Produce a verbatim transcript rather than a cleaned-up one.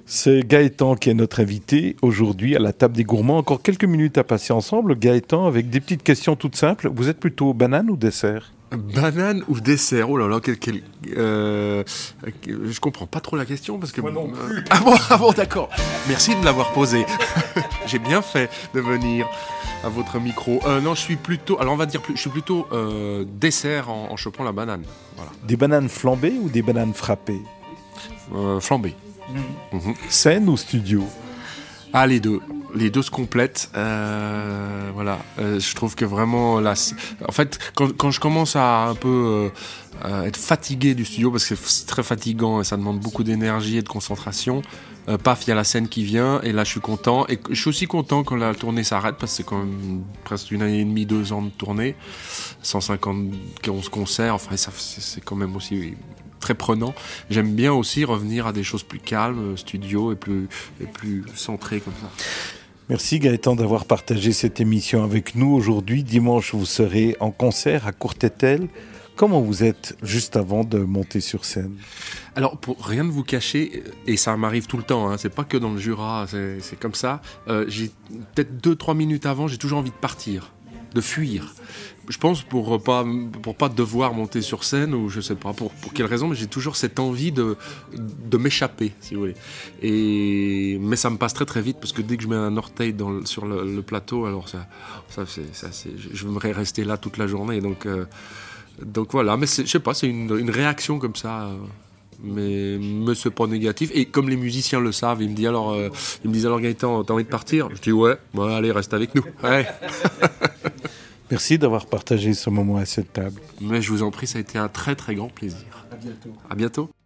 C'est Gaëtan qui est notre invité aujourd'hui à la table des gourmands. Encore quelques minutes à passer ensemble, Gaëtan, avec des petites questions toutes simples. Vous êtes plutôt banane ou dessert ? Banane ou dessert? Oh là là, quel, quel, euh, je comprends pas trop la question parce que... Moi non plus. Euh, ah bon, ah bon, d'accord. Merci de me l'avoir posée. J'ai bien fait de venir à votre micro. Euh, non, je suis plutôt... Alors on va dire, je suis plutôt euh, dessert en, en chopant la banane. Voilà. Des bananes flambées ou des bananes frappées ? Euh, flambé. Mmh. Mmh. Scène ou studio ? Ah, les deux. Les deux se complètent. Euh, voilà. Euh, je trouve que vraiment là, en fait, quand, quand je commence à un peu euh, à être fatigué du studio, parce que c'est très fatigant et ça demande beaucoup d'énergie et de concentration, euh, paf, il y a la scène qui vient et là, je suis content. Et je suis aussi content quand la tournée s'arrête parce que c'est quand même presque une année et demie, deux ans de tournée, cent cinquante-onze concerts. Enfin, ça, c'est, c'est quand même aussi très prenant. J'aime bien aussi revenir à des choses plus calmes, studio et plus, et plus centrées comme ça. Merci Gaëtan d'avoir partagé cette émission avec nous. Aujourd'hui, dimanche, vous serez en concert à Courtételle. Comment vous êtes juste avant de monter sur scène ? Alors, pour rien de vous cacher, et ça m'arrive tout le temps, hein, c'est pas que dans le Jura, c'est, c'est comme ça, euh, j'ai peut-être deux, trois minutes avant, j'ai toujours envie de partir, de fuir. Je pense pour pas pour pas devoir monter sur scène ou je sais pas pour pour quelle raison, mais j'ai toujours cette envie de de m'échapper, si vous voulez. Et mais ça me passe très très vite parce que dès que je mets un orteil dans le, sur le, le plateau, alors ça ça c'est ça c'est je voudrais rester là toute la journée. Donc euh, donc voilà, mais c'est, je sais pas, c'est une une réaction comme ça. Euh, mais, mais c'est pas négatif. Et comme les musiciens le savent, ils me disent alors, euh, ils me disent alors Gaëtan, t'as envie de partir ? Je dis ouais, bon allez reste avec nous. Ouais. Merci d'avoir partagé ce moment à cette table. Mais je vous en prie, ça a été un très très grand plaisir. À bientôt. À bientôt.